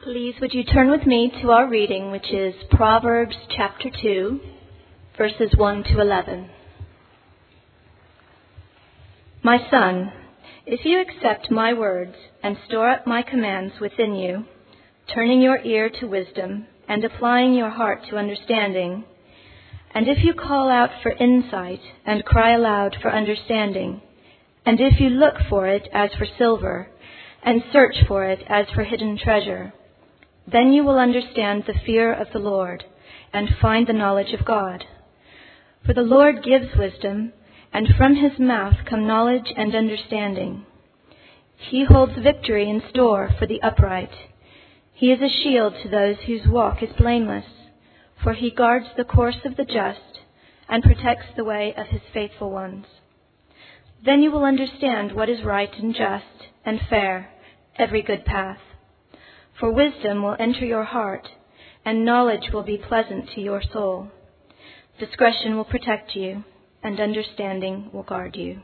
Please, would you turn with me to our reading, which is Proverbs chapter 2, verses 1 to 11. My son, if you accept my words and store up my commands within you, turning your ear to wisdom and applying your heart to understanding, and if you call out for insight and cry aloud for understanding, and if you look for it as for silver and search for it as for hidden treasure, then you will understand the fear of the Lord and find the knowledge of God. For the Lord gives wisdom, and from his mouth come knowledge and understanding. He holds victory in store for the upright. He is a shield to those whose walk is blameless, for he guards the course of the just and protects the way of his faithful ones. Then you will understand what is right and just and fair, every good path. For wisdom will enter your heart, and knowledge will be pleasant to your soul. Discretion will protect you, and understanding will guard you.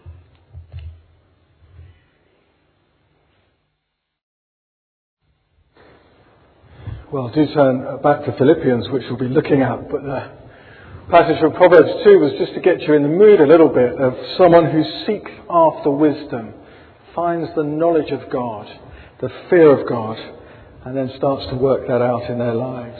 Well, do turn back to Philippians, which we'll be looking at, but the passage from Proverbs 2 was just to get you in the mood a little bit of someone who seeks after wisdom, finds the knowledge of God, the fear of God, and then starts to work that out in their lives.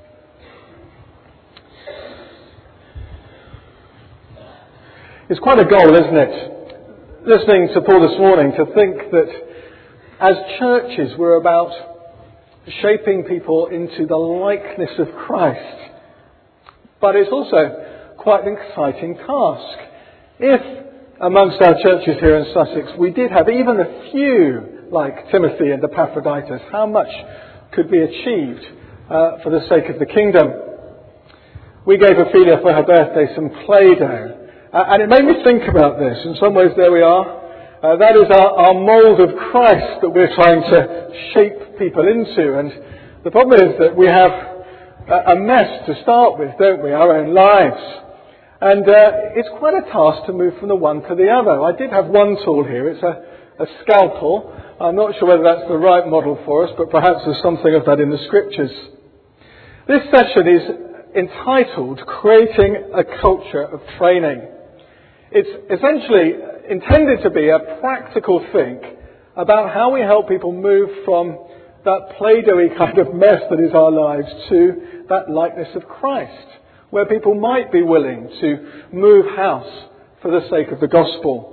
It's quite a goal, isn't it? Listening to Paul this morning, to think that as churches we're about shaping people into the likeness of Christ. But it's also quite an exciting task. If amongst our churches here in Sussex we did have even a few like Timothy and Epaphroditus, how much could be achieved for the sake of the kingdom? We gave Ophelia for her birthday some Play-Doh. And it made me think about this. In some ways, there we are. That is our mould of Christ that we're trying to shape people into. And the problem is that we have a mess to start with, don't we? Our own lives. And it's quite a task to move from the one to the other. I did have one tool here. It's a scalpel. I'm not sure whether that's the right model for us, but perhaps there's something of that in the scriptures. This session is entitled Creating a Culture of Training. It's essentially intended to be a practical think about how we help people move from that Play-Doh-y kind of mess that is our lives to that likeness of Christ, where people might be willing to move house for the sake of the gospel.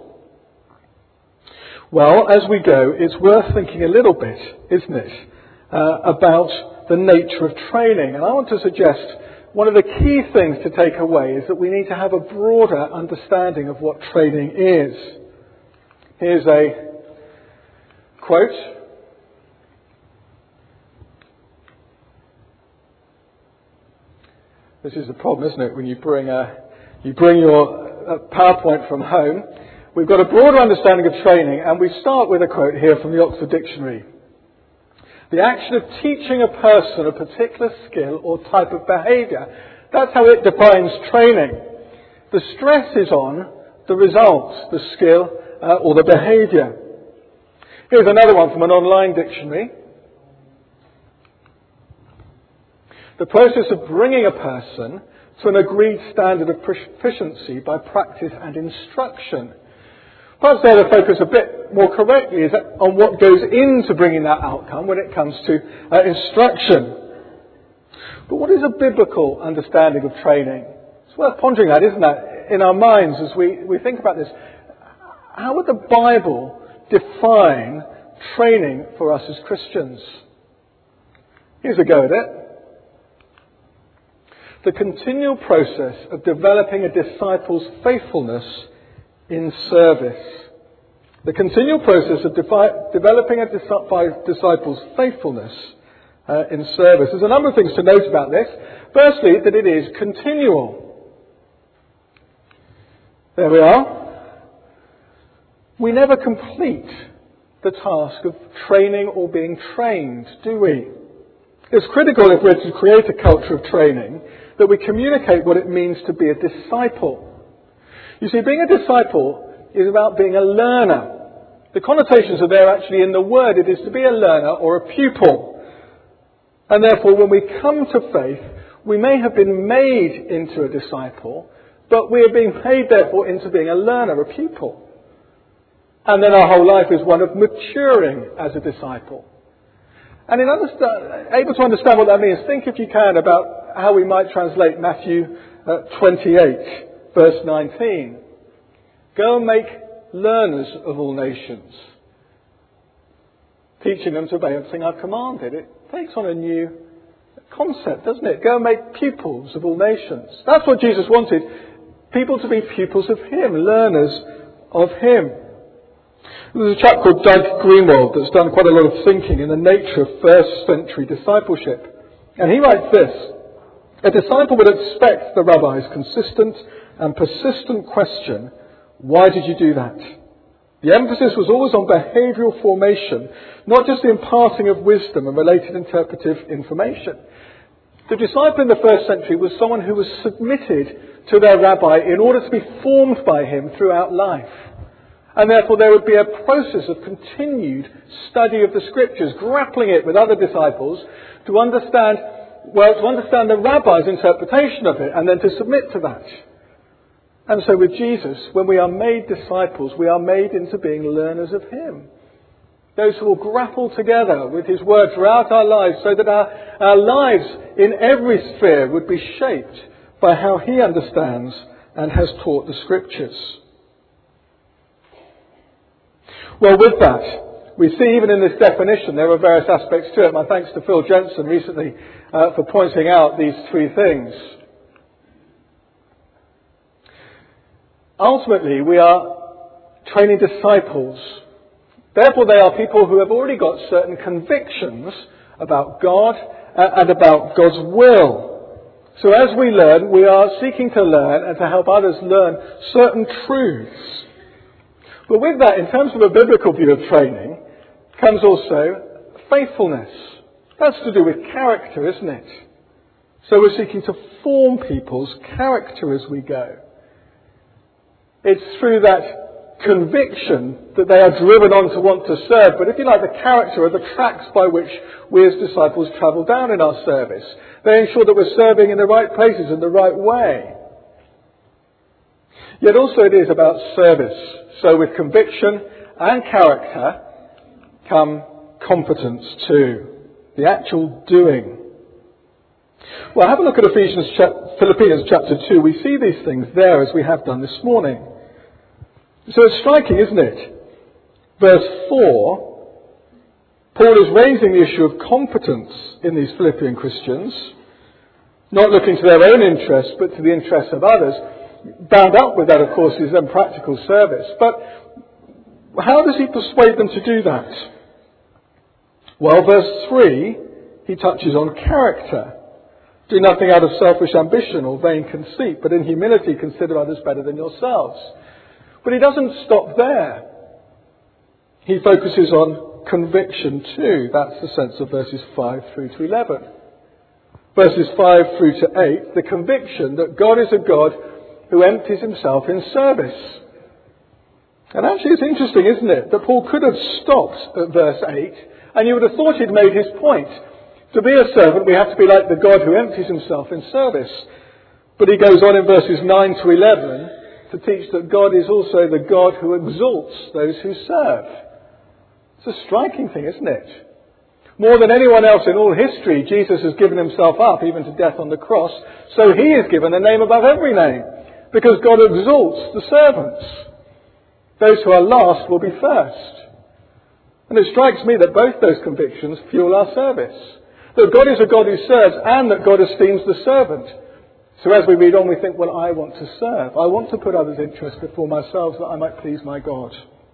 Well, as we go, it's worth thinking a little bit, isn't it, about the nature of training. And I want to suggest one of the key things to take away is that we need to have a broader understanding of what training is. Here's a quote. This is the problem, isn't it, when you bring your PowerPoint from home. We've got a broader understanding of training, and we start with a quote here from the Oxford Dictionary. The action of teaching a person a particular skill or type of behaviour. That's how it defines training. The stress is on the result, the skill or the behaviour. Here's another one from an online dictionary. The process of bringing a person to an agreed standard of proficiency by practice and instruction. Perhaps there the focus a bit more correctly is on what goes into bringing that outcome when it comes to instruction. But what is a biblical understanding of training? It's worth pondering that, isn't it, in our minds as we think about this. How would the Bible define training for us as Christians? Here's a go at it. The continual process of developing a disciple's faithfulness in service. The continual process of developing a disciple's faithfulness in service. There's a number of things to note about this. Firstly, that it is continual. There we are. We never complete the task of training or being trained, do we? It's critical if we're to create a culture of training that we communicate what it means to be a disciple. You see, being a disciple is about being a learner. The connotations are there actually in the word. It is to be a learner or a pupil. And therefore, when we come to faith, we may have been made into a disciple, but we are being made, therefore, into being a learner, a pupil. And then our whole life is one of maturing as a disciple. And in able to understand what that means, think, if you can, about how we might translate Matthew 28, verse 19. Go and make learners of all nations, teaching them to obey everything I've commanded. It takes on a new concept, doesn't it? Go and make pupils of all nations. That's what Jesus wanted. People to be pupils of Him, learners of Him. There's a chap called Doug Greenwald that's done quite a lot of thinking in the nature of first century discipleship. And he writes this: a disciple would expect the rabbi's consistent and persistent question, why did you do that? The emphasis was always on behavioural formation, not just the imparting of wisdom and related interpretive information. The disciple in the first century was someone who was submitted to their rabbi in order to be formed by him throughout life. And therefore there would be a process of continued study of the Scriptures, grappling it with other disciples to understand the rabbi's interpretation of it and then to submit to that. And so with Jesus, when we are made disciples, we are made into being learners of Him. Those who will grapple together with His Word throughout our lives so that our lives in every sphere would be shaped by how He understands and has taught the Scriptures. Well, with that, we see even in this definition there are various aspects to it. My thanks to Phil Jensen recently for pointing out these three things. Ultimately, we are training disciples. Therefore, they are people who have already got certain convictions about God and about God's will. So as we learn, we are seeking to learn and to help others learn certain truths. But with that, in terms of a biblical view of training, comes also faithfulness. That's to do with character, isn't it? So we're seeking to form people's character as we go. It's through that conviction that they are driven on to want to serve. But if you like, the character are the tracks by which we as disciples travel down in our service. They ensure that we're serving in the right places in the right way. Yet also it is about service. So with conviction and character come competence too. The actual doing. Well, have a look at Philippians chapter 2. We see these things there as we have done this morning. So it's striking, isn't it? Verse 4, Paul is raising the issue of competence in these Philippian Christians, not looking to their own interests, but to the interests of others. Bound up with that, of course, is then practical service. But how does he persuade them to do that? Well, verse 3, he touches on character. Do nothing out of selfish ambition or vain conceit, but in humility consider others better than yourselves. But he doesn't stop there. He focuses on conviction too. That's the sense of verses 5 through to 11. Verses 5 through to 8, the conviction that God is a God who empties himself in service. And actually it's interesting, isn't it, that Paul could have stopped at verse 8 and you would have thought he'd made his point. To be a servant we have to be like the God who empties himself in service. But he goes on in verses 9 to 11 to teach that God is also the God who exalts those who serve. It's a striking thing, isn't it? More than anyone else in all history, Jesus has given himself up, even to death on the cross, so he is given a name above every name, because God exalts the servants. Those who are last will be first. And it strikes me that both those convictions fuel our service. That God is a God who serves and that God esteems the servant. So as we read on, we think, well, I want to serve. I want to put others' interests before myself that I might please my God.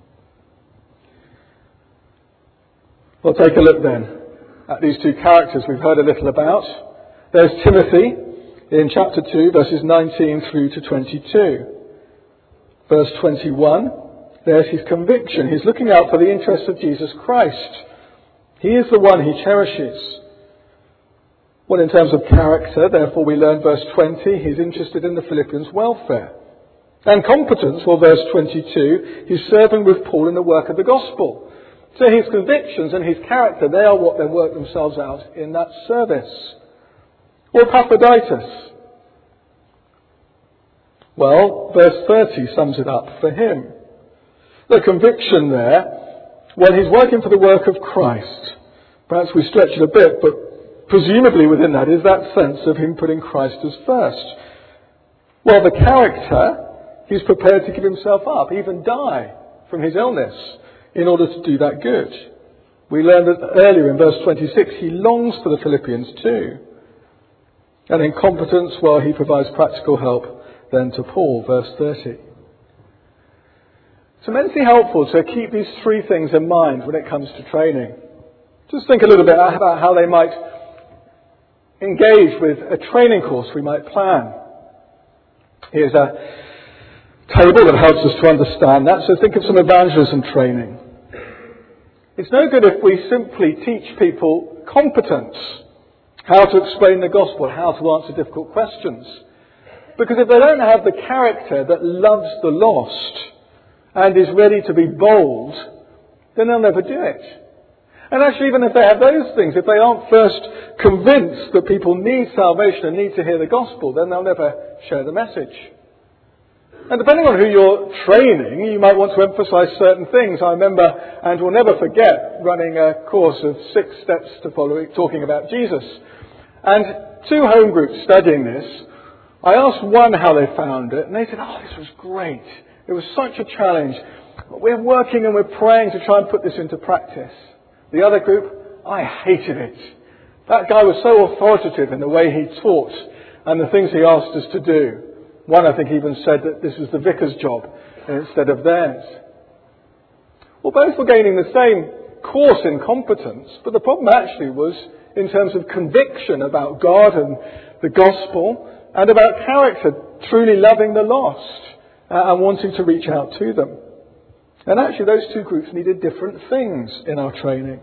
We'll take a look then at these two characters we've heard a little about. There's Timothy in chapter 2, verses 19 through to 22. Verse 21, there's his conviction. He's looking out for the interests of Jesus Christ. He is the one he cherishes. Well, in terms of character, therefore, we learn verse 20, he's interested in the Philippians' welfare. And competence, well, verse 22, he's serving with Paul in the work of the gospel. So his convictions and his character, they are what then work themselves out in that service. Or Epaphroditus. Well, verse 30 sums it up for him. The conviction there, when he's working for the work of Christ, perhaps we stretch it a bit, but presumably within that is that sense of him putting Christ as first. Well, the character, he's prepared to give himself up, even die from his illness in order to do that good. We learned that earlier in verse 26, he longs for the Philippians too. And in competence, well, he provides practical help then to Paul, verse 30. It's immensely helpful to keep these three things in mind when it comes to training. Just think a little bit about how they might engage with a training course we might plan. Here's a table that helps us to understand that. So think of some evangelism training. It's no good if we simply teach people competence, how to explain the gospel, how to answer difficult questions. Because if they don't have the character that loves the lost and is ready to be bold, then they'll never do it. And actually, even if they have those things, if they aren't first convinced that people need salvation and need to hear the gospel, then they'll never share the message. And depending on who you're training, you might want to emphasize certain things. I remember, and will never forget, running a course of 6 steps to following, talking about Jesus. And 2 home groups studying this, I asked one how they found it, and they said, "Oh, this was great. It was such a challenge. We're working and we're praying to try and put this into practice." The other group, "I hated it. That guy was so authoritative in the way he taught and the things he asked us to do." One, I think, even said that this was the vicar's job instead of theirs. Well, both were gaining the same course in competence, but the problem actually was in terms of conviction about God and the gospel, and about character, truly loving the lost and wanting to reach out to them. And actually those 2 groups needed different things in our training.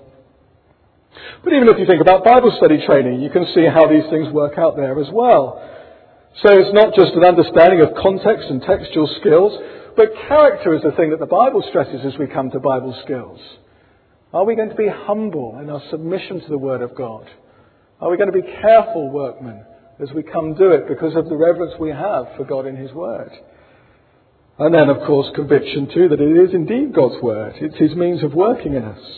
But even if you think about Bible study training, you can see how these things work out there as well. So it's not just an understanding of context and textual skills, but character is the thing that the Bible stresses as we come to Bible skills. Are we going to be humble in our submission to the Word of God? Are we going to be careful workmen as we come do it because of the reverence we have for God in His Word? And then, of course, conviction too that it is indeed God's Word. It's His means of working in us.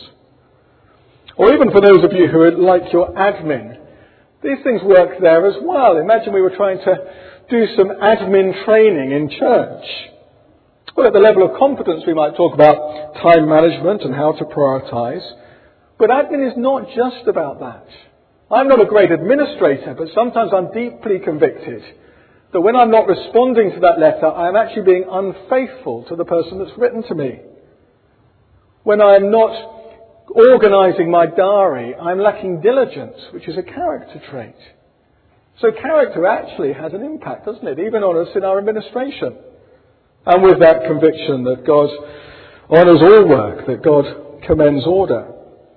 Or even for those of you who are like your admin, these things work there as well. Imagine we were trying to do some admin training in church. Well, at the level of competence we might talk about time management and how to prioritise. But admin is not just about that. I'm not a great administrator, but sometimes I'm deeply convicted that when I'm not responding to that letter, I am actually being unfaithful to the person that's written to me. When I'm not organising my diary, I'm lacking diligence, which is a character trait. So character actually has an impact, doesn't it? Even on us in our administration. And with that conviction that God honours all work, that God commends order.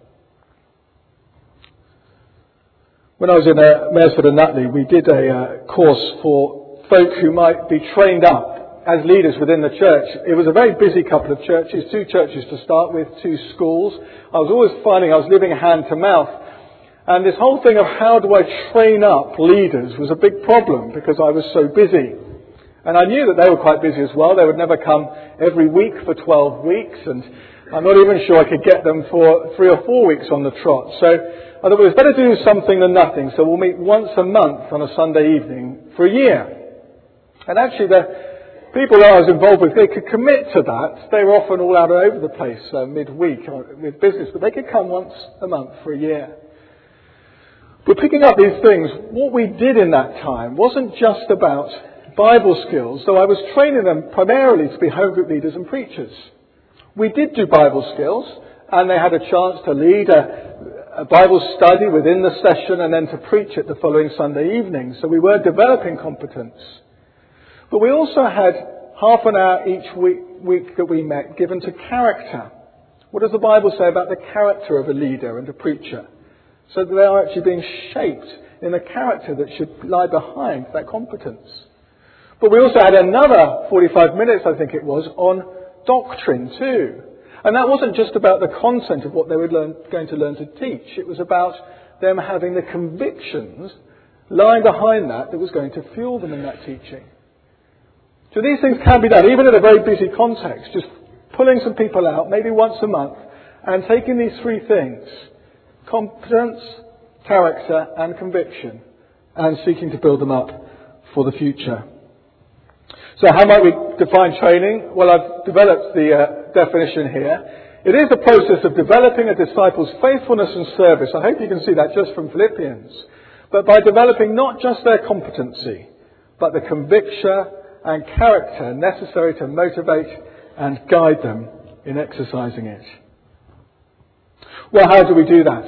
When I was in Maresford and Nutley, we did a course for folk who might be trained up as leaders within the church. It was a very busy couple of churches, 2 churches to start with, 2 schools. I was always finding I was living hand to mouth. And this whole thing of how do I train up leaders was a big problem because I was so busy. And I knew that they were quite busy as well. They would never come every week for 12 weeks. And I'm not even sure I could get them for 3 or 4 weeks on the trot. So I thought it was better to do something than nothing. So we'll meet once a month on a Sunday evening for a year. And actually the people that I was involved with, they could commit to that. They were often all out over the place midweek with business, but they could come once a month for a year. But picking up these things, what we did in that time wasn't just about Bible skills, though I was training them primarily to be home group leaders and preachers. We did do Bible skills, and they had a chance to lead a Bible study within the session and then to preach it the following Sunday evening. So we were developing competence. But we also had half an hour each week that we met given to character. What does the Bible say about the character of a leader and a preacher? So that they are actually being shaped in the character that should lie behind that competence. But we also had another 45 minutes, I think it was, on doctrine too. And that wasn't just about the content of what they were going to learn to teach. It was about them having the convictions lying behind that was going to fuel them in that teaching. So these things can be done, even in a very busy context, just pulling some people out, maybe once a month, and taking these three things, competence, character, and conviction, and seeking to build them up for the future. So how might we define training? Well, I've developed the definition here. It is the process of developing a disciple's faithfulness and service. I hope you can see that just from Philippians. But by developing not just their competency, but the conviction and character necessary to motivate and guide them in exercising it. Well, how do we do that?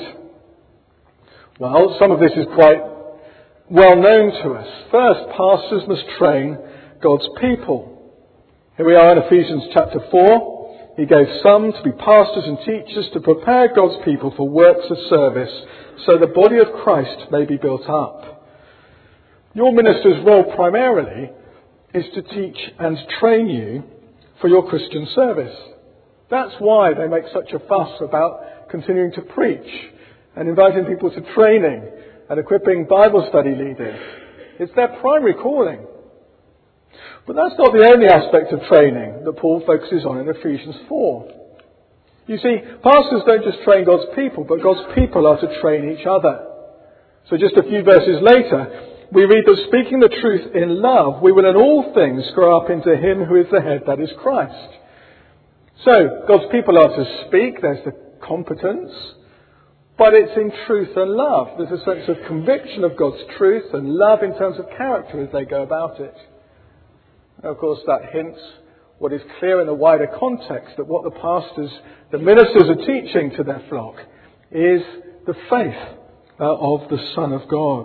Well, some of this is quite well known to us. First, pastors must train God's people. Here we are in Ephesians chapter 4. He gave some to be pastors and teachers to prepare God's people for works of service so the body of Christ may be built up. Your minister's role primarily is to teach and train you for your Christian service. That's why they make such a fuss about continuing to preach and inviting people to training and equipping Bible study leaders. It's their primary calling. But that's not the only aspect of training that Paul focuses on in Ephesians 4. You see, pastors don't just train God's people, but God's people are to train each other. So just a few verses later, we read that speaking the truth in love, we will in all things grow up into Him who is the head, that is Christ. So, God's people are to speak, there's the competence, but it's in truth and love. There's a sense of conviction of God's truth and love in terms of character as they go about it. And of course, that hints what is clear in the wider context, that what the pastors, the ministers are teaching to their flock is the faith of the Son of God.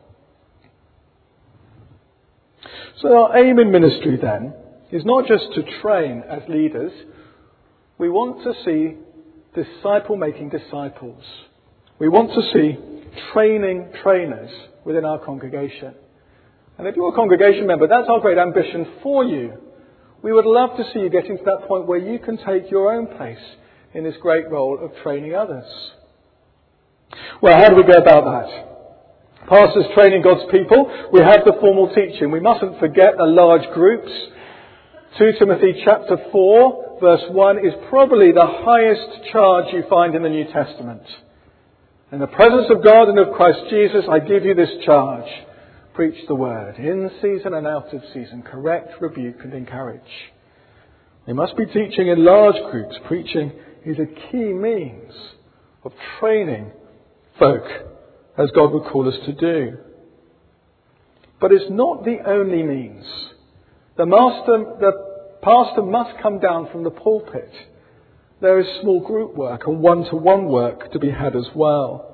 So our aim in ministry then is not just to train as leaders. We want to see disciple-making disciples. We want to see training trainers within our congregation. And if you're a congregation member, that's our great ambition for you. We would love to see you getting to that point where you can take your own place in this great role of training others. Well, how do we go about that? Pastors training God's people, we have the formal teaching. We mustn't forget the large groups. 2 Timothy chapter 4, verse 1 is probably the highest charge you find in the New Testament. In the presence of God and of Christ Jesus, I give you this charge. Preach the word, in season and out of season. Correct, rebuke and encourage. We must be teaching in large groups. Preaching is a key means of training folk as God would call us to do. But it's not the only means. The pastor must come down from the pulpit. There is small group work and one-to-one work to be had as well.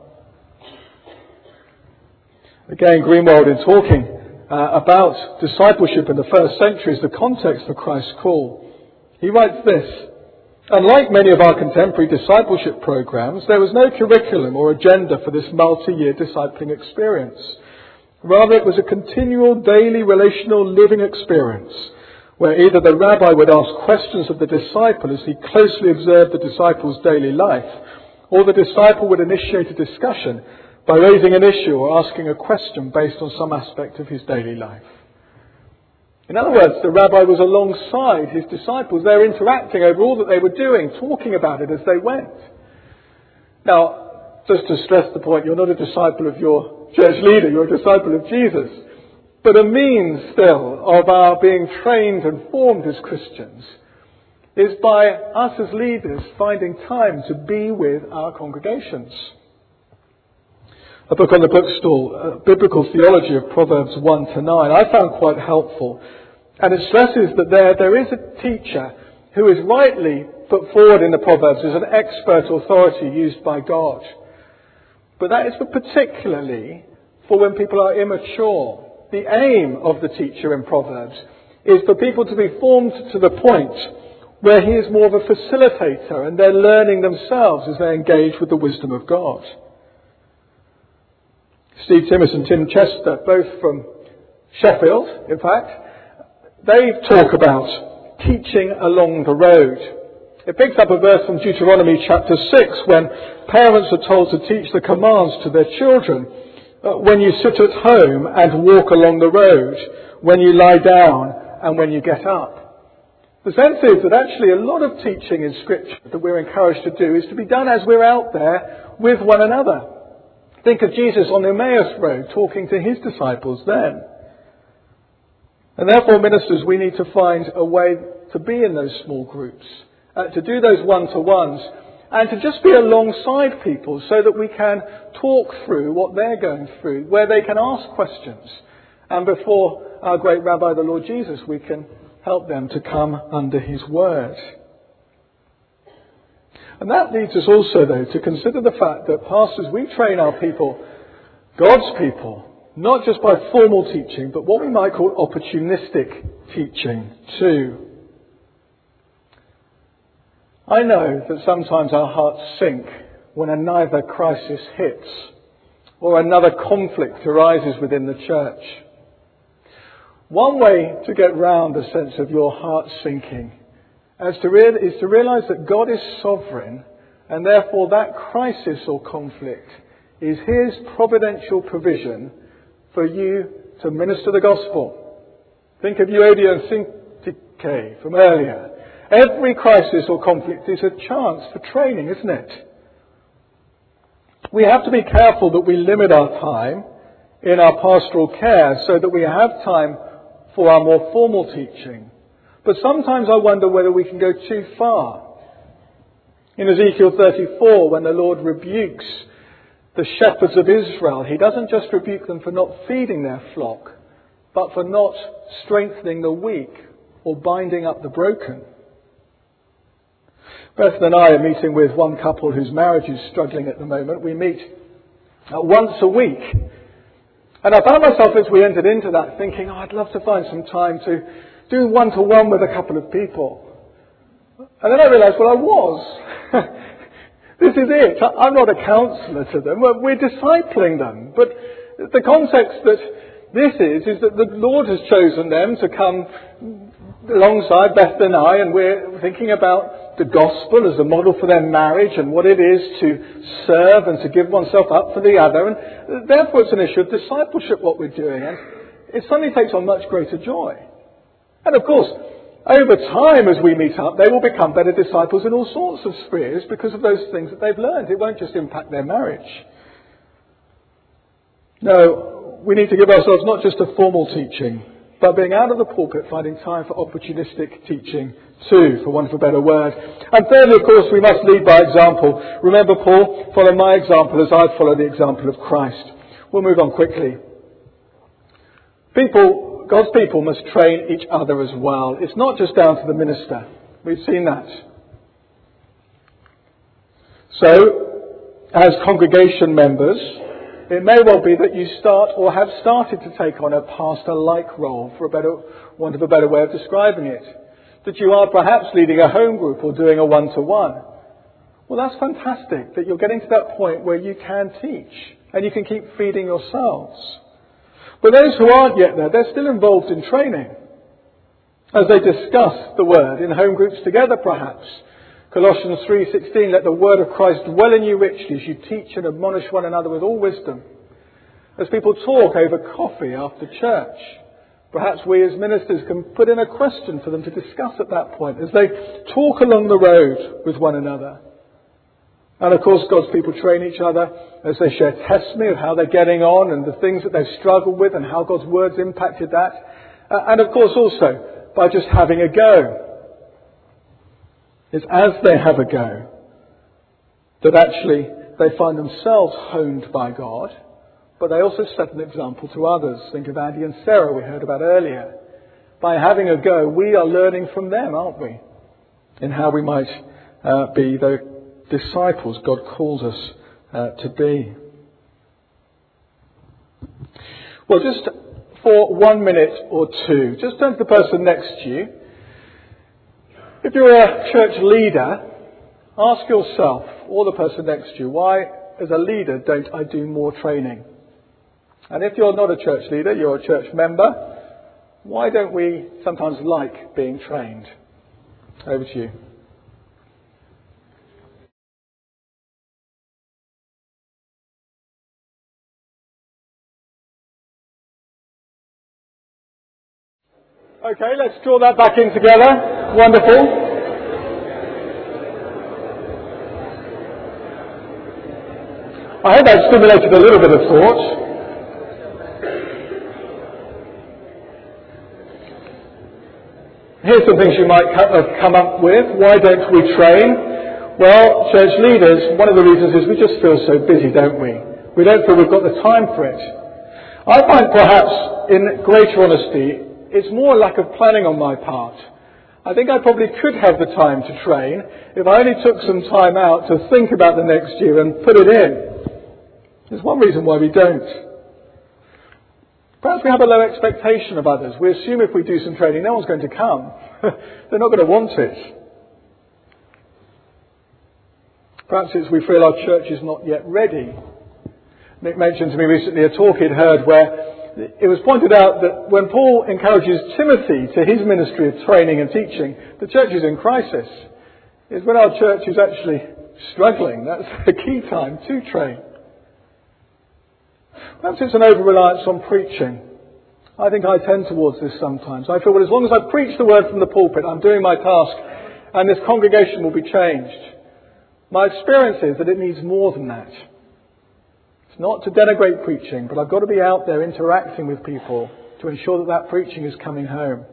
Again, Greenwald, in talking about discipleship in the first centuries, the context for Christ's call, he writes this: unlike many of our contemporary discipleship programs, there was no curriculum or agenda for this multi-year discipling experience. Rather, it was a continual, daily, relational, living experience where either the rabbi would ask questions of the disciple as he closely observed the disciple's daily life, or the disciple would initiate a discussion by raising an issue or asking a question based on some aspect of his daily life. In other words, the rabbi was alongside his disciples. They were interacting over all that they were doing, talking about it as they went. Now, just to stress the point, you're not a disciple of your church leader, you're a disciple of Jesus. But a means still of our being trained and formed as Christians is by us as leaders finding time to be with our congregations. A book on the bookstall, Biblical Theology of Proverbs 1-9, I found quite helpful. And it stresses that there is a teacher who is rightly put forward in the Proverbs as an expert authority used by God. But that is particularly for when people are immature. The aim of the teacher in Proverbs is for people to be formed to the point where he is more of a facilitator and they're learning themselves as they engage with the wisdom of God. Steve Timmis and Tim Chester, both from Sheffield, in fact, they talk about teaching along the road. It picks up a verse from Deuteronomy chapter 6 when parents are told to teach the commands to their children. When you sit at home and walk along the road, when you lie down and when you get up. The sense is that actually a lot of teaching in Scripture that we're encouraged to do is to be done as we're out there with one another. Think of Jesus on the Emmaus Road talking to his disciples then. And therefore, ministers, we need to find a way to be in those small groups, to do those one-to-ones, and to just be alongside people so that we can talk through what they're going through, where they can ask questions. And before our great Rabbi, the Lord Jesus, we can help them to come under his word. And that leads us also, though, to consider the fact that pastors, we train our people, God's people, not just by formal teaching, but what we might call opportunistic teaching too. I know that sometimes our hearts sink when another crisis hits or another conflict arises within the church. One way to get round the sense of your heart sinking is to realise that God is sovereign, and therefore that crisis or conflict is his providential provision for you to minister the gospel. Think of Euodia and Syntyche from earlier. Every crisis or conflict is a chance for training, isn't it? We have to be careful that we limit our time in our pastoral care so that we have time for our more formal teaching. But sometimes I wonder whether we can go too far. In Ezekiel 34, when the Lord rebukes the shepherds of Israel, he doesn't just rebuke them for not feeding their flock, but for not strengthening the weak or binding up the broken. Beth and I are meeting with one couple whose marriage is struggling at the moment. We meet once a week. And I found myself as we entered into that thinking, I'd love to find some time to do one-to-one with a couple of people. And then I realised, I was. This is it. I'm not a counsellor to them. We're discipling them. But the context that this is that the Lord has chosen them to come alongside Beth and I, and we're thinking about the gospel as a model for their marriage and what it is to serve and to give oneself up for the other. And therefore it's an issue of discipleship what we're doing. And it suddenly takes on much greater joy. And of course, over time as we meet up, they will become better disciples in all sorts of spheres because of those things that they've learned. It won't just impact their marriage. No, we need to give ourselves not just to formal teaching, but being out of the pulpit, finding time for opportunistic teaching too, for want of a better word. And thirdly, of course, we must lead by example. Remember Paul, follow my example as I follow the example of Christ. We'll move on quickly. God's people must train each other as well. It's not just down to the minister. We've seen that. So, as congregation members, it may well be that you start or have started to take on a pastor-like role, for want of a better way of describing it. That you are perhaps leading a home group or doing a one-to-one. Well, that's fantastic that you're getting to that point where you can teach and you can keep feeding yourselves. But those who aren't yet there, they're still involved in training as they discuss the word in home groups together perhaps. Colossians 3:16, let the word of Christ dwell in you richly as you teach and admonish one another with all wisdom. As people talk over coffee after church, perhaps we as ministers can put in a question for them to discuss at that point as they talk along the road with one another. And of course God's people train each other as they share testimony of how they're getting on and the things that they've struggled with and how God's word's impacted that. And of course also by just having a go. It's as they have a go that actually they find themselves honed by God, but they also set an example to others. Think of Andy and Sarah we heard about earlier. By having a go, we are learning from them, aren't we? In how we might be the disciples God calls us to be. Well, just for 1 minute or two, just turn to the person next to you. If you're a church leader, ask yourself, or the person next to you, why as a leader don't I do more training? And if you're not a church leader, you're a church member, why don't we sometimes like being trained? Over to you. Okay, let's draw that back in together. Wonderful. I hope that stimulated a little bit of thought. Here's some things you might have come up with. Why don't we train? Well, church leaders, one of the reasons is we just feel so busy, don't we? We don't feel we've got the time for it. I find perhaps, in greater honesty, it's more a lack of planning on my part. I think I probably could have the time to train if I only took some time out to think about the next year and put it in. There's one reason why we don't. Perhaps we have a low expectation of others. We assume if we do some training, no one's going to come. They're not going to want it. Perhaps it's we feel our church is not yet ready. Nick mentioned to me recently a talk he'd heard where it was pointed out that when Paul encourages Timothy to his ministry of training and teaching, the church is in crisis. It's when our church is actually struggling. That's the key time to train. Perhaps it's an over-reliance on preaching. I think I tend towards this sometimes. I feel, well, as long as I preach the word from the pulpit, I'm doing my task, and this congregation will be changed. My experience is that it needs more than that. It's not to denigrate preaching, but I've got to be out there interacting with people to ensure that that preaching is coming home.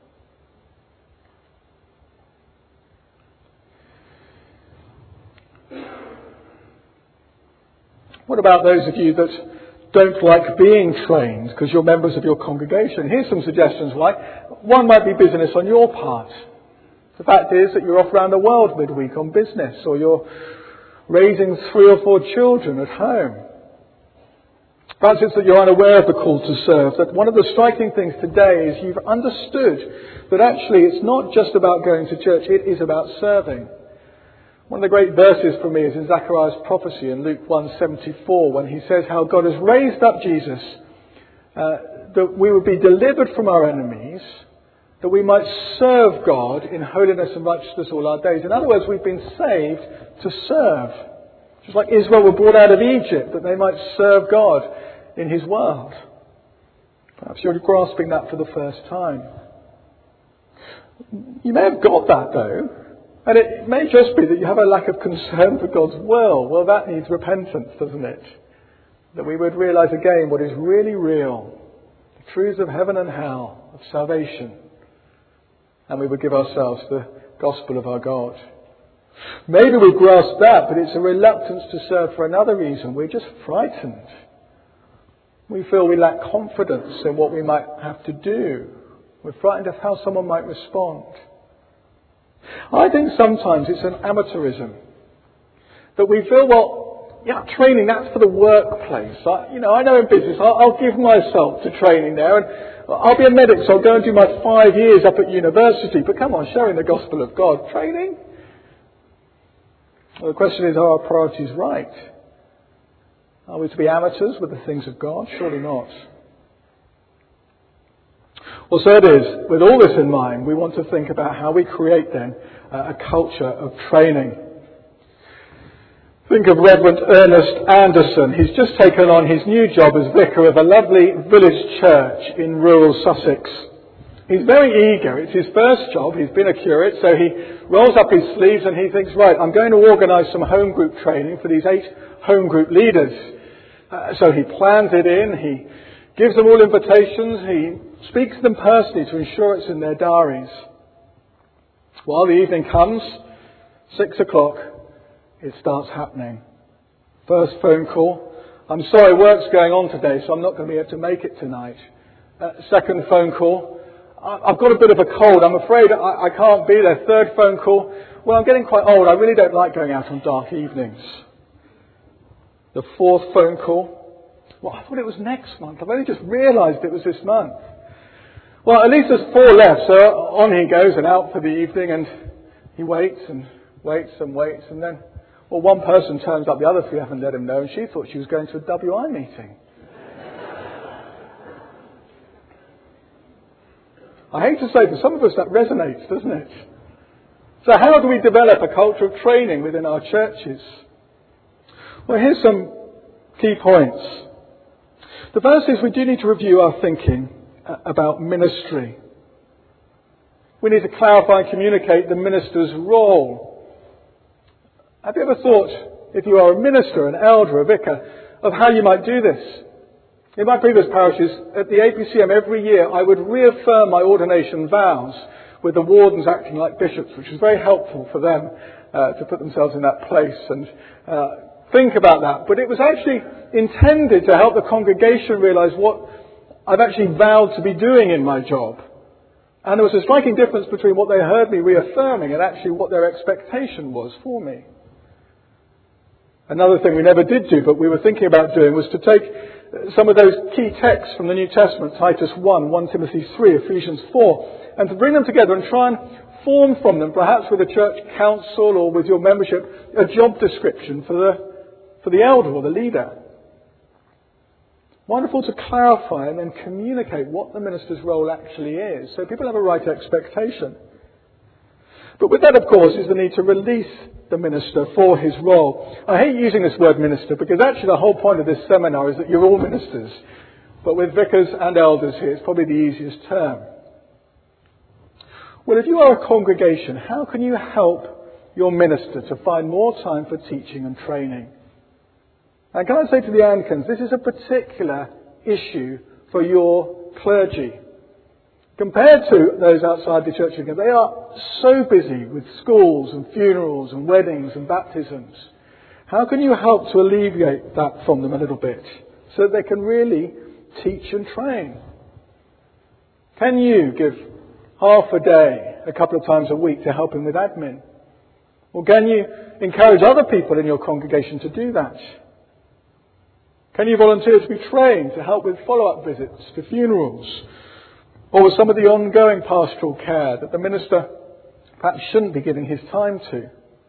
What about those of you that don't like being trained because you're members of your congregation? Here's some suggestions why. One might be business on your part. The fact is that you're off around the world midweek on business, or you're raising 3 or 4 children at home. Perhaps it's that you're unaware of the call to serve. That one of the striking things today is you've understood that actually it's not just about going to church, it is about serving. One of the great verses for me is in Zechariah's prophecy in Luke 1:74, when he says how God has raised up Jesus, that we would be delivered from our enemies, that we might serve God in holiness and righteousness all our days. In other words, we've been saved to serve. Just like Israel were brought out of Egypt, that they might serve God in His world. Perhaps you're grasping that for the first time. You may have got that though. And it may just be that you have a lack of concern for God's will. Well, that needs repentance, doesn't it? That we would realise again what is really real. The truths of heaven and hell, of salvation. And we would give ourselves the gospel of our God. Maybe we grasp that, but it's a reluctance to serve for another reason. We're just frightened. We feel we lack confidence in what we might have to do. We're frightened of how someone might respond. I think sometimes it's an amateurism. That we feel, well, yeah, training, that's for the workplace. I know in business, I'll give myself to training there, and I'll be a medic, so I'll go and do my 5 years up at university. But come on, sharing the gospel of God, training? Well, the question is, are our priorities right? Are we to be amateurs with the things of God? Surely not. Well, so it is, with all this in mind, we want to think about how we create then a culture of training. Think of Reverend Ernest Anderson. He's just taken on his new job as vicar of a lovely village church in rural Sussex. He's very eager. It's his first job. He's been a curate, so he rolls up his sleeves and he thinks, right, I'm going to organise some home group training for these 8 home group leaders. So he plans it in. He gives them all invitations. He speaks to them personally to ensure it's in their diaries. While the evening comes, 6 o'clock, it starts happening. First phone call. I'm sorry, work's going on today, so I'm not going to be able to make it tonight. Second phone call. I've got a bit of a cold. I'm afraid I can't be there. Third phone call. Well, I'm getting quite old. I really don't like going out on dark evenings. The fourth phone call. Well, I thought it was next month. I've only just realised it was this month. Well, at least there's 4 left, so on he goes and out for the evening, and he waits and waits and waits, and then, well, one person turns up, the other 3 haven't let him know, and she thought she was going to a WI meeting. I hate to say, for some of us that resonates, doesn't it? So how do we develop a culture of training within our churches? Well, here's some key points. The first is we do need to review our thinking about ministry. We need to clarify and communicate the minister's role. Have you ever thought, if you are a minister, an elder, a vicar, of how you might do this? In my previous parishes, at the APCM every year, I would reaffirm my ordination vows with the wardens acting like bishops, which was very helpful for them to put themselves in that place and think about that. But it was actually intended to help the congregation realise what I've actually vowed to be doing in my job. And there was a striking difference between what they heard me reaffirming and actually what their expectation was for me. Another thing we never did do, but we were thinking about doing, was to take some of those key texts from the New Testament, Titus 1 Timothy 3, Ephesians 4, and to bring them together and try and form from them, perhaps with a church council or with your membership, a job description for the elder or the leader. Wonderful to clarify and then communicate what the minister's role actually is, so people have a right expectation. But with that, of course, is the need to release the minister for his role. I hate using this word minister because actually the whole point of this seminar is that you're all ministers. But with vicars and elders here, it's probably the easiest term. Well, if you are a congregation, how can you help your minister to find more time for teaching and training? And can I say to the Ankins, this is a particular issue for your clergy. Compared to those outside the church, they are so busy with schools and funerals and weddings and baptisms. How can you help to alleviate that from them a little bit so that they can really teach and train? Can you give half a day, a couple of times a week to help him with admin? Or can you encourage other people in your congregation to do that? Can you volunteer to be trained to help with follow-up visits to funerals? Or with some of the ongoing pastoral care that the minister perhaps shouldn't be giving his time to?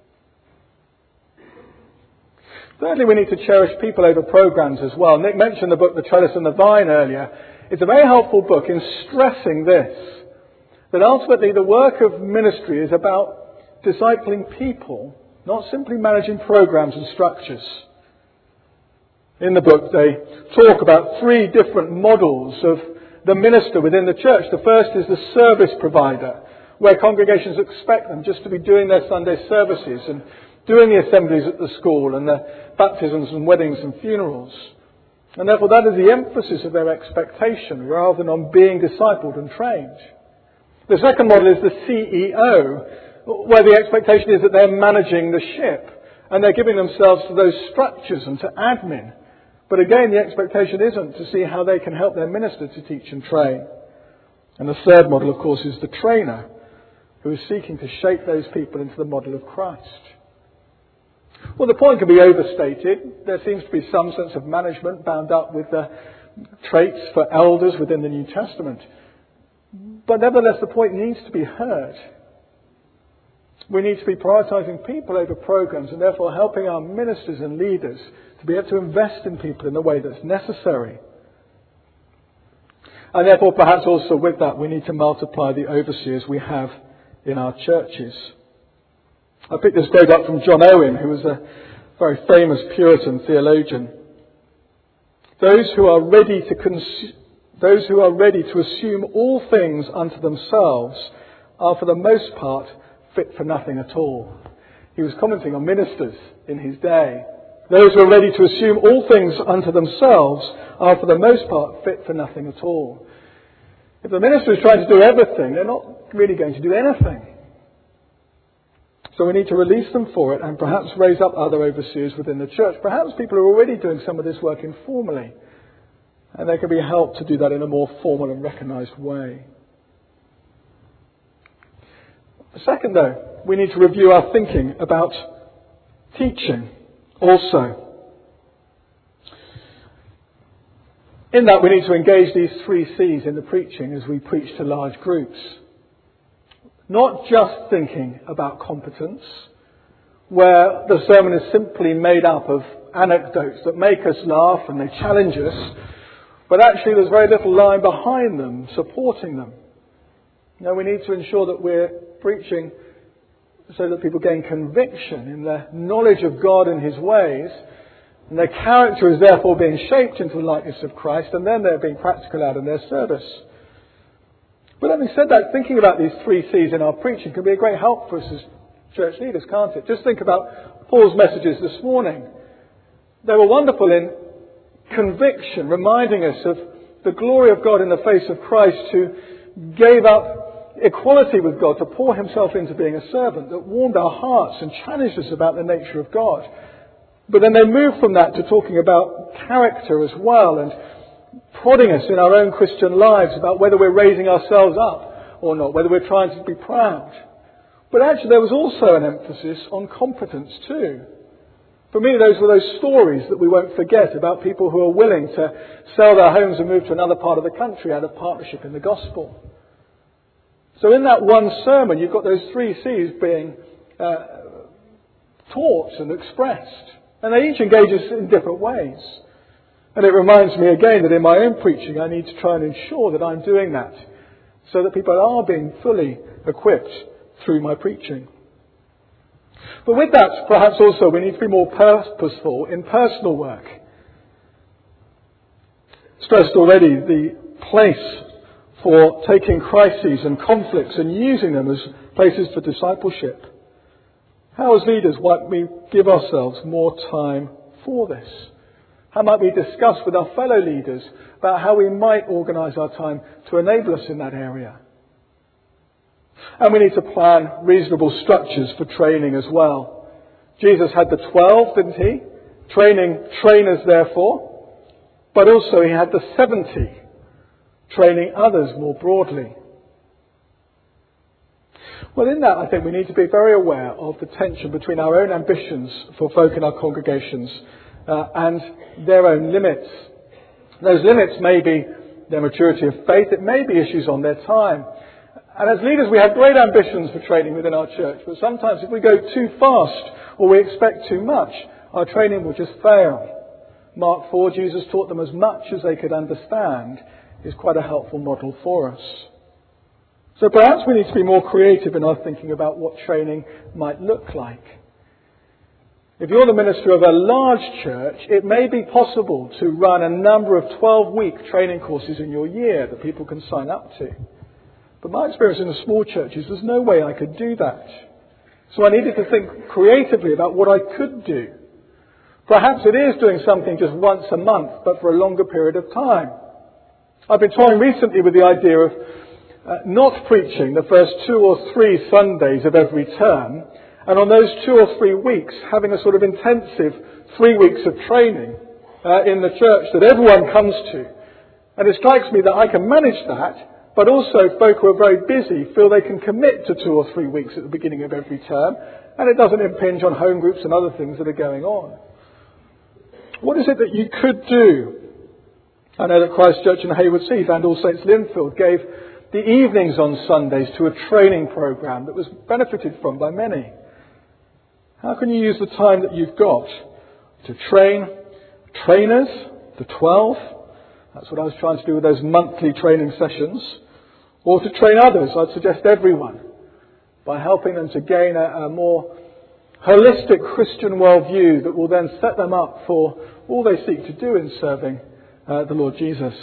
Thirdly, we need to cherish people over programs as well. Nick mentioned the book The Trellis and the Vine earlier. It's a very helpful book in stressing this, that ultimately the work of ministry is about discipling people, not simply managing programs and structures. In the book they talk about 3 different models of the minister within the church. The first is the service provider, where congregations expect them just to be doing their Sunday services and doing the assemblies at the school and the baptisms and weddings and funerals. And therefore that is the emphasis of their expectation rather than on being discipled and trained. The second model is the CEO, where the expectation is that they're managing the ship and they're giving themselves to those structures and to admin. But again, the expectation isn't to see how they can help their minister to teach and train. And the third model, of course, is the trainer, who is seeking to shape those people into the model of Christ. Well, the point can be overstated. There seems to be some sense of management bound up with the traits for elders within the New Testament. But nevertheless, the point needs to be heard. We need to be prioritising people over programs and therefore helping our ministers and leaders to be able to invest in people in the way that's necessary. And therefore, perhaps also with that, we need to multiply the overseers we have in our churches. I picked this quote up from John Owen, who was a very famous Puritan theologian. Those who are ready to assume all things unto themselves are for the most part fit for nothing at all. He was commenting on ministers in his day. Those who are ready to assume all things unto themselves are for the most part fit for nothing at all. If the minister is trying to do everything, they're not really going to do anything. So we need to release them for it and perhaps raise up other overseers within the church. Perhaps people are already doing some of this work informally, and they can be helped to do that in a more formal and recognised way. Second, though, we need to review our thinking about teaching also. In that, we need to engage these 3 C's in the preaching as we preach to large groups. Not just thinking about competence, where the sermon is simply made up of anecdotes that make us laugh and they challenge us, but actually there's very little lying behind them, supporting them. No, we need to ensure that we're preaching so that people gain conviction in their knowledge of God and His ways, and their character is therefore being shaped into the likeness of Christ, and then they're being practical out in their service. But having said that, thinking about these 3 C's in our preaching can be a great help for us as church leaders, can't it? Just think about Paul's messages this morning. They were wonderful in conviction, reminding us of the glory of God in the face of Christ, who gave up equality with God to pour himself into being a servant, that warmed our hearts and challenged us about the nature of God. But then they moved from that to talking about character as well, and prodding us in our own Christian lives about whether we're raising ourselves up or not, whether we're trying to be proud. But actually there was also an emphasis on competence too. For me, those were those stories that we won't forget about people who are willing to sell their homes and move to another part of the country out of partnership in the gospel. So in that one sermon, you've got those 3 C's being taught and expressed. And they each engage us in different ways. And it reminds me again that in my own preaching, I need to try and ensure that I'm doing that, so that people are being fully equipped through my preaching. But with that, perhaps also we need to be more purposeful in personal work. Stressed already the place for taking crises and conflicts and using them as places for discipleship. How as leaders might we give ourselves more time for this? How might we discuss with our fellow leaders about how we might organise our time to enable us in that area? And we need to plan reasonable structures for training as well. Jesus had the 12, didn't he? Training trainers therefore. But also he had the 70, training others more broadly. Well, in that I think we need to be very aware of the tension between our own ambitions for folk in our congregations and their own limits. Those limits may be their maturity of faith. It may be issues on their time. And as leaders, we have great ambitions for training within our church. But sometimes if we go too fast or we expect too much, our training will just fail. Mark 4, Jesus taught them as much as they could understand, is quite a helpful model for us. So perhaps we need to be more creative in our thinking about what training might look like. If you're the minister of a large church, it may be possible to run a number of 12-week training courses in your year that people can sign up to. But my experience in the small churches, there's no way I could do that. So I needed to think creatively about what I could do. Perhaps it is doing something just once a month, but for a longer period of time. I've been toying recently with the idea of not preaching the first 2 or 3 Sundays of every term, and on those 2 or 3 weeks having a sort of intensive 3 weeks of training in the church that everyone comes to. And it strikes me that I can manage that, but also folk who are very busy feel they can commit to 2 or 3 weeks at the beginning of every term, and it doesn't impinge on home groups and other things that are going on. What is it that you could do? I know that Christ Church in Hayward Heath and All Saints Linfield gave the evenings on Sundays to a training programme that was benefited from by many. How can you use the time that you've got to train trainers, the 12? That's what I was trying to do with those monthly training sessions. Or to train others, I'd suggest everyone, by helping them to gain a more holistic Christian worldview that will then set them up for all they seek to do in serving the Lord Jesus.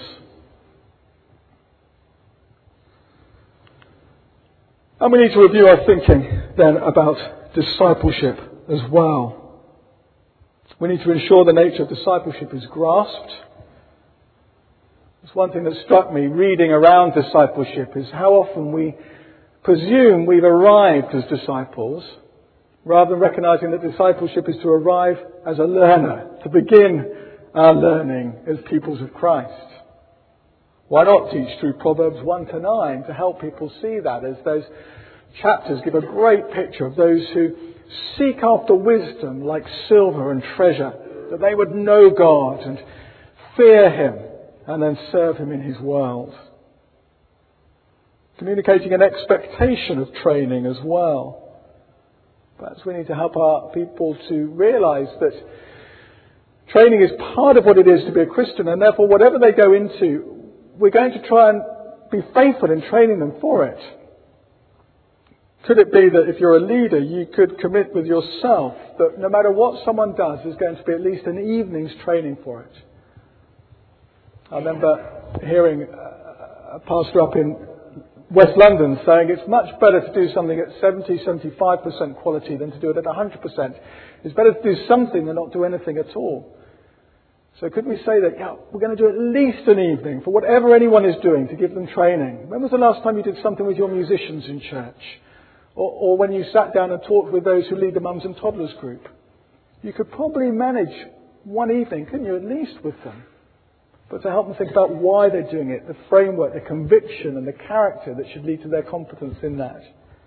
And we need to review our thinking then about discipleship as well. We need to ensure the nature of discipleship is grasped. It's one thing that struck me reading around discipleship is how often we presume we've arrived as disciples rather than recognizing that discipleship is to arrive as a learner, to begin our learning as pupils of Christ. Why not teach through Proverbs 1 to 9 to help people see that, as those chapters give a great picture of those who seek after wisdom like silver and treasure, that they would know God and fear Him and then serve Him in His world. Communicating an expectation of training as well. Perhaps we need to help our people to realise that training is part of what it is to be a Christian, and therefore whatever they go into, we're going to try and be faithful in training them for it. Could it be that if you're a leader, you could commit with yourself that no matter what someone does, there's going to be at least an evening's training for it? I remember hearing a pastor up in West London saying it's much better to do something at 75% quality than to do it at 100%. It's better to do something than not do anything at all. So could we say that, we're going to do at least an evening for whatever anyone is doing to give them training? When was the last time you did something with your musicians in church? Or when you sat down and talked with those who lead the mums and toddlers group? You could probably manage one evening, couldn't you, at least with them? But to help them think about why they're doing it, the framework, the conviction and the character that should lead to their competence in that.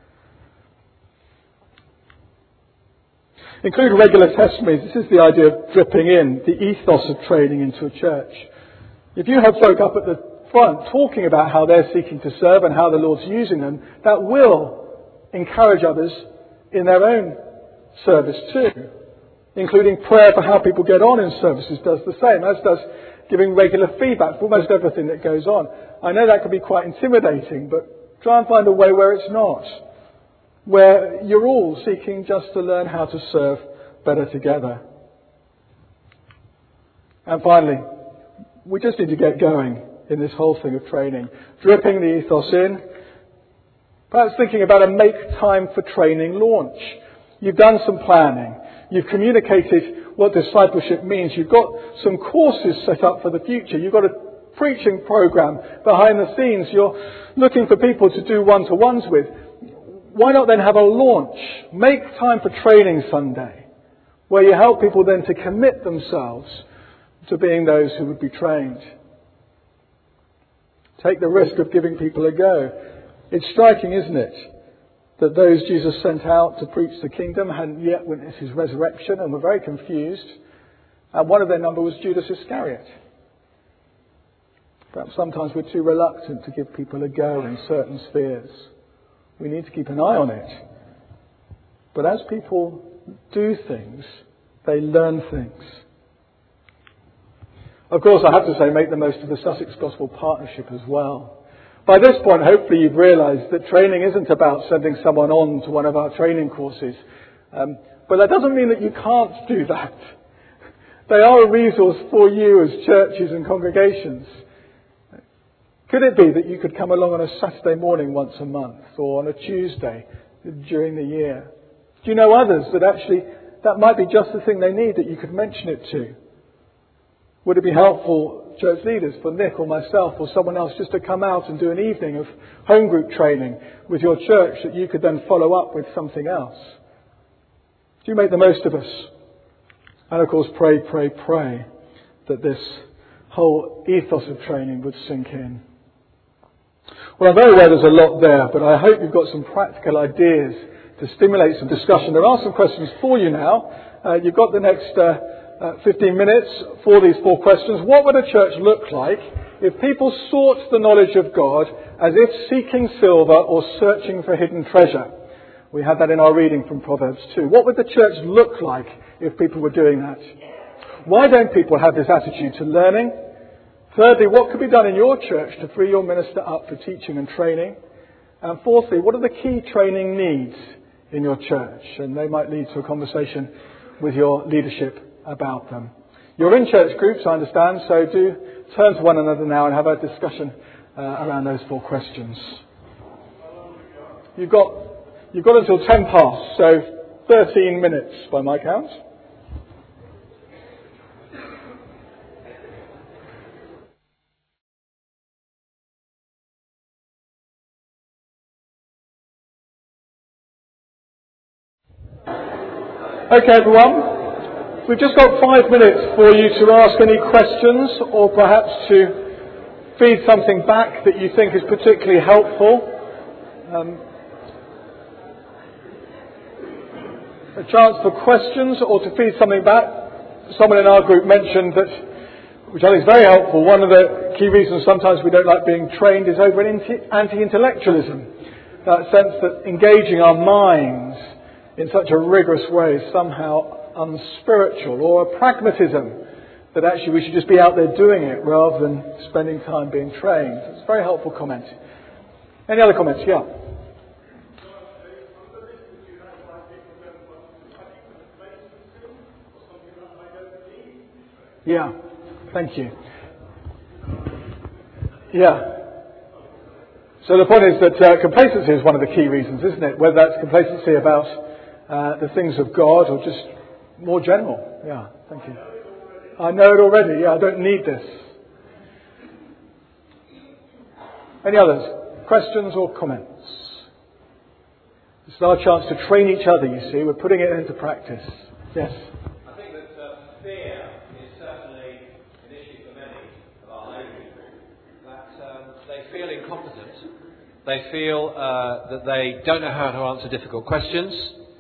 Include regular testimonies. This is the idea of dripping in, the ethos of training into a church. If you have folk up at the front talking about how they're seeking to serve and how the Lord's using them, that will encourage others in their own service too. Including prayer for how people get on in services does the same, as does giving regular feedback for almost everything that goes on. I know that can be quite intimidating, but try and find a way where it's not. Where you're all seeking just to learn how to serve better together. And finally, we just need to get going in this whole thing of training. Dripping the ethos in. Perhaps thinking about a make time for training launch. You've done some planning. You've communicated what discipleship means. You've got some courses set up for the future. You've got a preaching program behind the scenes. You're looking for people to do one-to-ones with. Why not then have a launch? Make time for training Sunday, where you help people then to commit themselves to being those who would be trained. Take the risk of giving people a go. It's striking, isn't it, that those Jesus sent out to preach the kingdom hadn't yet witnessed his resurrection and were very confused. And one of their number was Judas Iscariot. Perhaps sometimes we're too reluctant to give people a go in certain spheres. We need to keep an eye on it. But as people do things, they learn things. Of course, I have to say, make the most of the Sussex Gospel Partnership as well. By this point, hopefully you've realised that training isn't about sending someone on to one of our training courses. But that doesn't mean that you can't do that. They are a resource for you as churches and congregations. Could it be that you could come along on a Saturday morning once a month or on a Tuesday during the year? Do you know others that actually that might be just the thing they need that you could mention it to? Would it be helpful, church leaders, for Nick or myself or someone else just to come out and do an evening of home group training with your church that you could then follow up with something else? Do you make the most of us? And of course, pray that this whole ethos of training would sink in. Well, I'm very aware there's a lot there, but I hope you've got some practical ideas to stimulate some discussion. There are some questions for you now. You've got the next 15 minutes for these 4 questions. What would a church look like if people sought the knowledge of God as if seeking silver or searching for hidden treasure? We had that in our reading from Proverbs 2. What would the church look like if people were doing that? Why don't people have this attitude to learning? Thirdly, what could be done in your church to free your minister up for teaching and training? And fourthly, what are the key training needs in your church? And they might lead to a conversation with your leadership about them. You're in church groups, I understand, so do turn to one another now and have a discussion around those 4 questions. You've got until 10 past, so 13 minutes by my count. Okay, everyone. We've just got 5 minutes for you to ask any questions or perhaps to feed something back that you think is particularly helpful. A chance for questions or to feed something back. Someone in our group mentioned that, which I think is very helpful, one of the key reasons sometimes we don't like being trained is over anti-intellectualism. That sense that engaging our minds in such a rigorous way is somehow unspiritual, or a pragmatism that actually we should just be out there doing it rather than spending time being trained. It's a very helpful comment. Any other comments? Yeah. Yeah. Thank you. Yeah. So the point is that complacency is one of the key reasons, isn't it? Whether that's complacency about the things of God or just more general. Yeah, thank you. I know it already. Yeah, I don't need this. Any others? Questions or comments? This is our chance to train each other, you see. We're putting it into practice. Yes? I think that fear is certainly an issue for many of our language group. That they feel incompetent. They feel that they don't know how to answer difficult questions.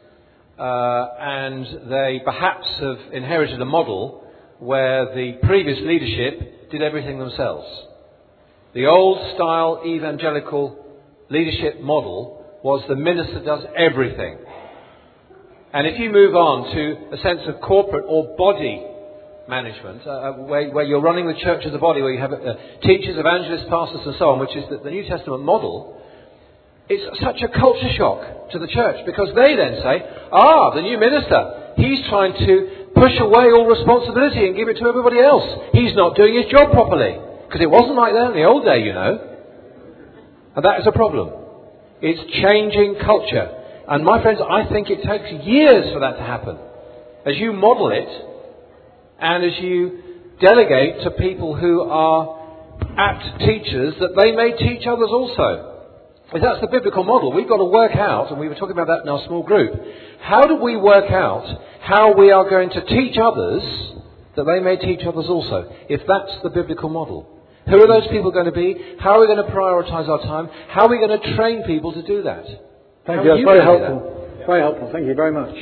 And they perhaps have inherited a model where the previous leadership did everything themselves. The old style evangelical leadership model was the minister does everything. And if you move on to a sense of corporate or body management, where you're running the church as a body, where you have teachers, evangelists, pastors and so on, which is the New Testament model, it's such a culture shock to the church, because they then say, the new minister, he's trying to push away all responsibility and give it to everybody else. He's not doing his job properly. Because it wasn't like that in the old day, you know. And that is a problem. It's changing culture. And my friends, I think it takes years for that to happen. As you model it, and as you delegate to people who are apt teachers, that they may teach others also. If that's the biblical model, we've got to work out, and we were talking about that in our small group, how do we work out how we are going to teach others that they may teach others also, if that's the biblical model? Who are those people going to be? How are we going to prioritise our time? How are we going to train people to do that? Thank you. That's very helpful. Very helpful. Thank you very much.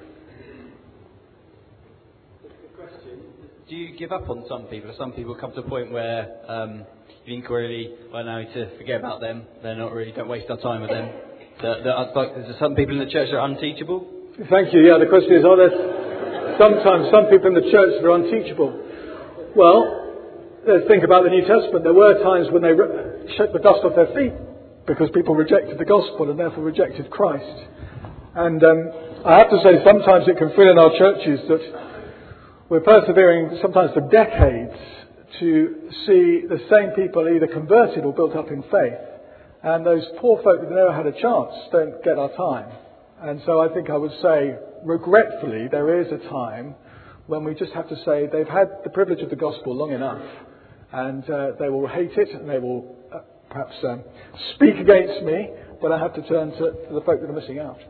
Do you give up on some people? Some people come to a point where you think really, well, now to forget about them. They're not really, don't waste our time with them. There's some people in the church that are unteachable? Thank you. Yeah, the question is, are there sometimes some people in the church that are unteachable? Well, let's think about the New Testament. There were times when they shook the dust off their feet because people rejected the gospel and therefore rejected Christ. And I have to say, sometimes it can feel in our churches that we're persevering sometimes for decades to see the same people either converted or built up in faith. And those poor folk that never had a chance don't get our time. And so I think I would say, regretfully, there is a time when we just have to say they've had the privilege of the gospel long enough, and they will hate it, and they will perhaps speak against me, but I have to turn to the folk that are missing out.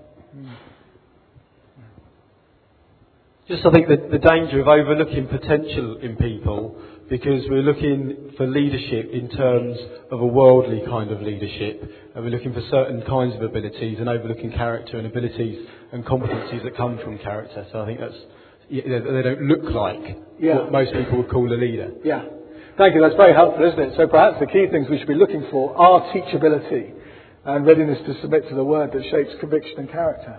Just I think that the danger of overlooking potential in people, because we're looking for leadership in terms of a worldly kind of leadership, and we're looking for certain kinds of abilities and overlooking character and abilities and competencies that come from character. So I think that's, they don't look like what most people would call a leader. Yeah. Thank you. That's very helpful, isn't it? So perhaps the key things we should be looking for are teachability and readiness to submit to the word that shapes conviction and character.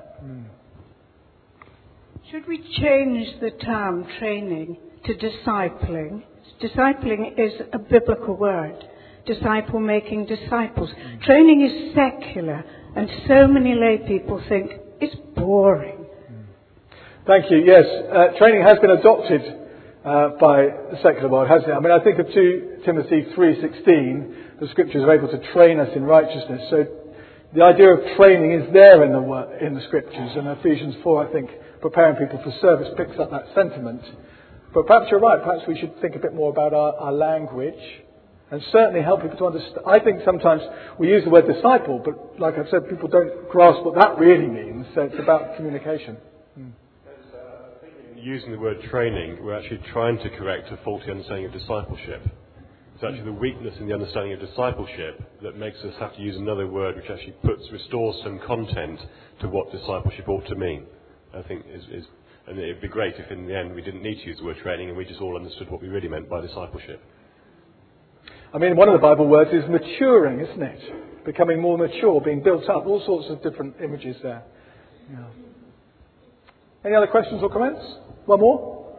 Should we change the term training to discipling? Discipling is a biblical word. Disciple making disciples. Training is secular, and so many lay people think it's boring. Thank you. Yes, training has been adopted by the secular world, hasn't it? I mean, I think of 2 Timothy 3:16, the scriptures are able to train us in righteousness. So the idea of training is there in the scriptures, and Ephesians 4, I think, preparing people for service picks up that sentiment. But perhaps you're right. Perhaps we should think a bit more about our language and certainly help people to understand. I think sometimes we use the word disciple, but like I've said, people don't grasp what that really means. So it's about communication. Using the word training, we're actually trying to correct a faulty understanding of discipleship. It's actually the weakness in the understanding of discipleship that makes us have to use another word which actually restores some content to what discipleship ought to mean. I think and it'd be great if in the end we didn't need to use the word training and we just all understood what we really meant by discipleship. I mean, one of the Bible words is maturing, isn't it? Becoming more mature, being built up, all sorts of different images there. Yeah. Any other questions or comments? One more?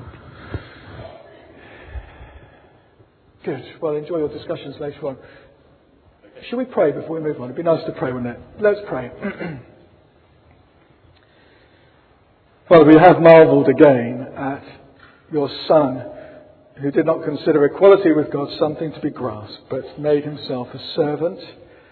Good. Well, enjoy your discussions later on. Shall we pray before we move on? It'd be nice to pray, wouldn't it? Let's pray. Father, we have marvelled again at your Son, who did not consider equality with God something to be grasped, but made himself a servant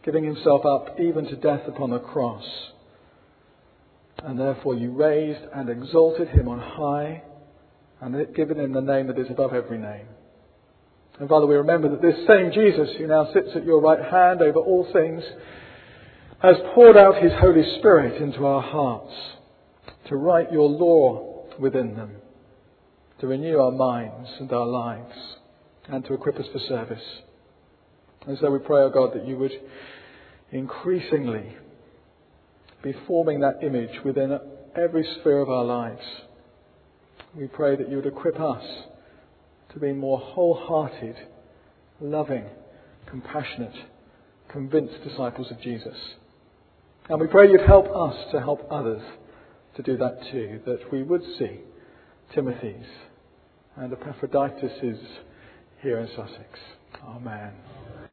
giving himself up even to death upon the cross. And therefore you raised and exalted him on high and given him the name that is above every name. And Father, we remember that this same Jesus who now sits at your right hand over all things has poured out his Holy Spirit into our hearts to write your law within them, to renew our minds and our lives, and to equip us for service. And so we pray, O God, that you would increasingly be forming that image within every sphere of our lives. We pray that you would equip us to be more wholehearted, loving, compassionate, convinced disciples of Jesus. And we pray you'd help us to help others to do that too, that we would see Timothy's and Epaphroditus' here in Sussex. Amen.